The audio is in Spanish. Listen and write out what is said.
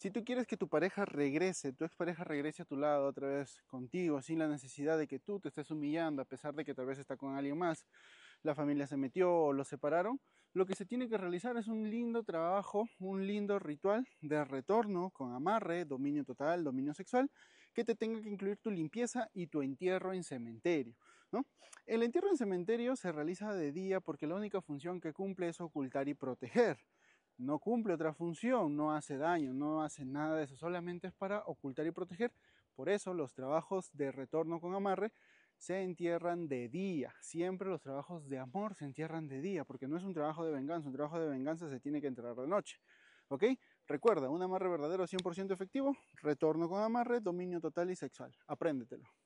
Si tú quieres que tu pareja regrese, tu expareja regrese a tu lado otra vez contigo, sin la necesidad de que tú te estés humillando, a pesar de que tal vez está con alguien más, la familia se metió o los separaron, lo que se tiene que realizar es un lindo trabajo, un lindo ritual de retorno con amarre, dominio total, dominio sexual, que te tenga que incluir tu limpieza y tu entierro en cementerio, ¿no? El entierro en cementerio se realiza de día porque la única función que cumple es ocultar y proteger. No cumple otra función, no hace daño, no hace nada de eso, solamente es para ocultar y proteger. Por eso los trabajos de retorno con amarre se entierran de día. Siempre los trabajos de amor se entierran de día, porque no es un trabajo de venganza, un trabajo de venganza se tiene que enterrar de noche. ¿Ok? Recuerda, un amarre verdadero 100% efectivo, retorno con amarre, dominio total y sexual. Apréndetelo.